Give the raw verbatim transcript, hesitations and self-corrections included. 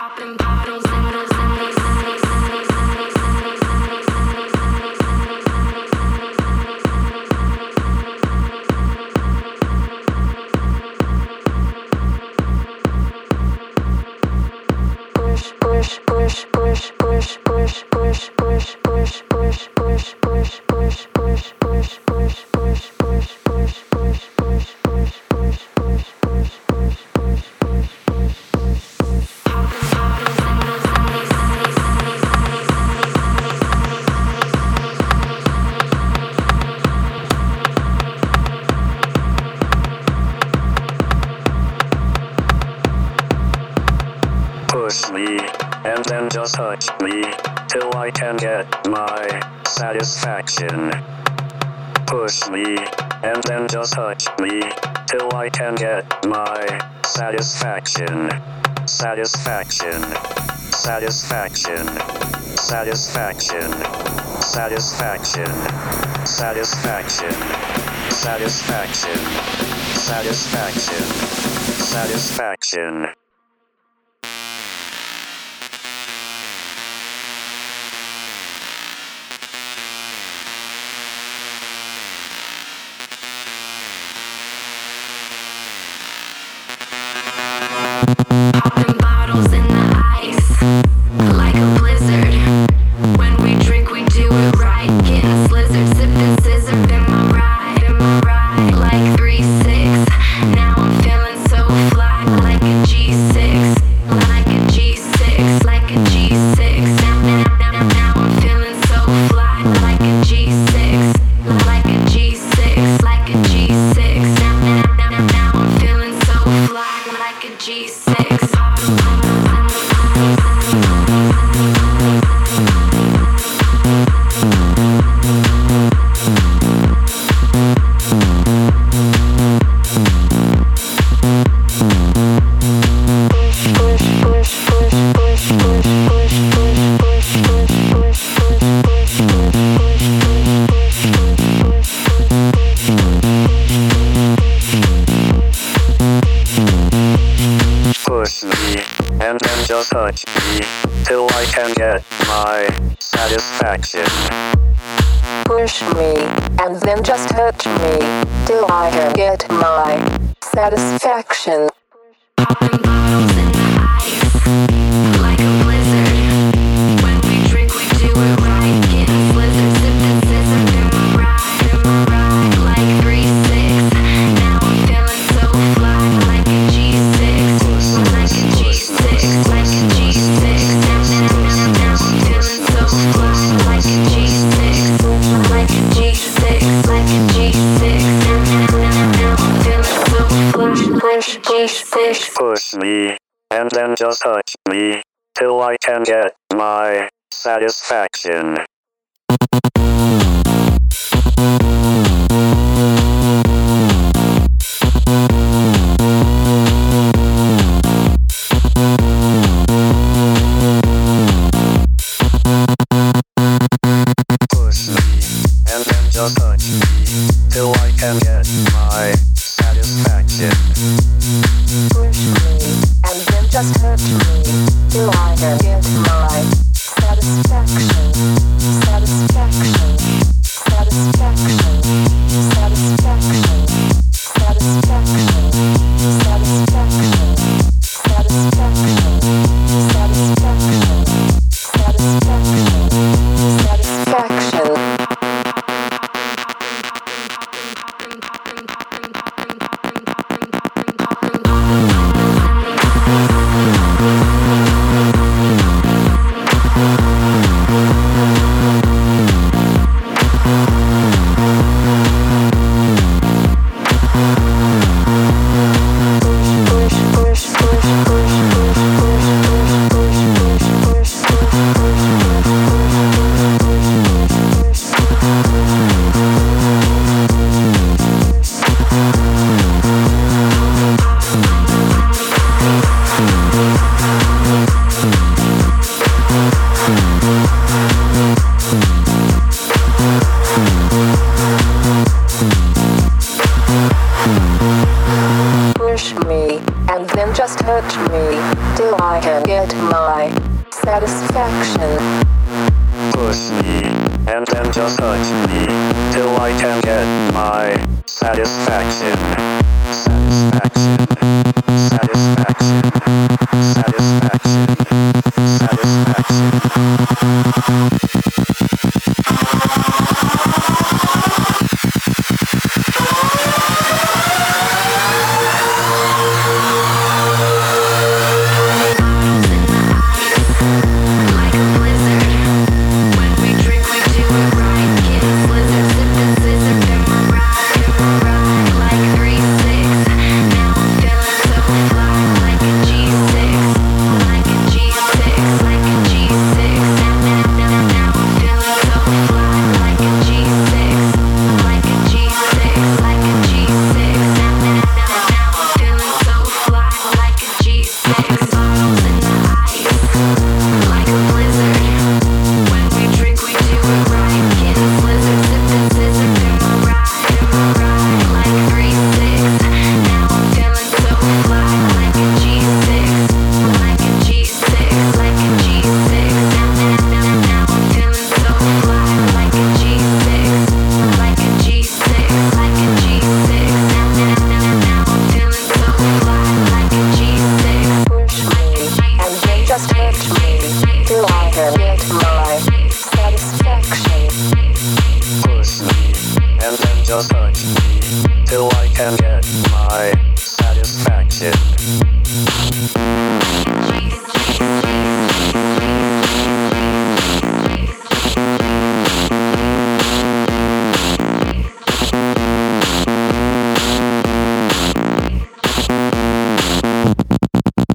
Push me, and then just touch me, till I can get my satisfaction. Push me, and then just touch me, till I can get my satisfaction. Satisfaction. Satisfaction. Satisfaction. Satisfaction. Satisfaction. Satisfaction. Satisfaction. Satisfaction. Popping bottles in the ice, like a blizzard. When we drink, we do it right. Getting slizzard, sipping scissor. In my ride, in my ride, like three six. Now I'm feeling so fly, like a G six, like a G six, like a G six. Now, now, now, now I'm feeling so fly, like a G six, like a G six, like a G six. Now, now, now, now I'm feeling so fly, like a G six. Push me, and then just touch me, till I can get my satisfaction. Push me, and then just touch me, till I can get my satisfaction. Popping bottles in the ice, like a blizzard. When we drink, we do it right. Getting slizzard, sipping scissor. In my ride, in my ride, like three six. Now I'm feeling so fly, like a G six, like a G six, like a G six. Now, now, now, now I'm feeling so fly, like a G six, like a G six, like a G six. Now, now, now, now I'm feeling so fly, like a G six. Push me, and then just touch me, till I can get my satisfaction. Push me, and then just touch me, till I can get my satisfaction. Push me, and then just touch me, till I can get my satisfaction. my satisfaction. Push me, and then just touch me, till I can get my satisfaction.